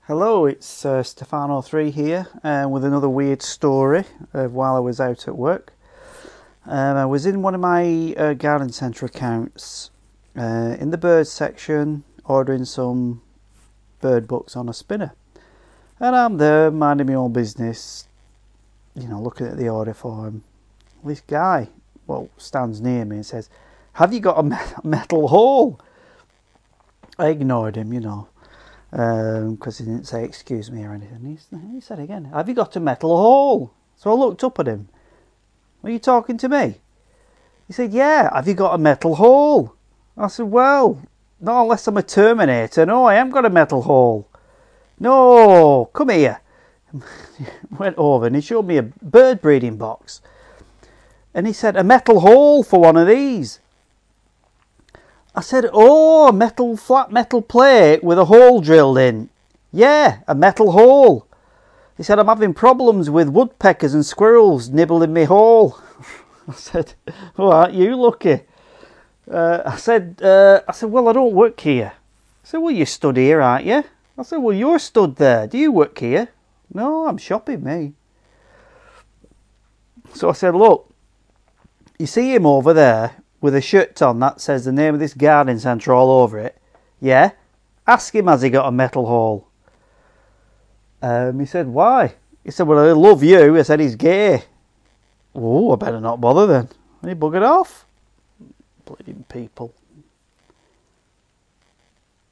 Hello, it's Stefano3 here with another weird story of while I was out at work. I was in one of my garden centre accounts in the birds section ordering some bird books on a spinner. And I'm there minding my own business, looking at the order form. This guy, stands near me and says, "Have you got a metal hole?" I ignored him, because he didn't say excuse me or anything. He said again, "Have you got a metal hole?" So I looked up at him. "Are you talking to me?" He said, "Yeah, have you got a metal hole?" I said, "Well, not unless I'm a Terminator. No, I haven't got a metal hole." "No, come here." Went over and he showed me a bird breeding box. And he said, "A metal hole for one of these." I said, "Oh, a flat metal plate with a hole drilled in." "Yeah, a metal hole." He said, "I'm having problems with woodpeckers and squirrels nibbling me hole." I said, "Oh, aren't you lucky?" I said, "Well, I don't work here." I said, "Well, you stood here, aren't you?" I said, "Well, you're stood there. Do you work here?" "No, I'm shopping, me." So I said, "Look, you see him over there with a shirt on that says the name of this garden centre all over it? Yeah? Ask him, has he got a metal hole?" He said, "Why?" He said, "Well, I love you." I said, "He's gay." "Oh, I better not bother then." And he buggered off. Bleeding people.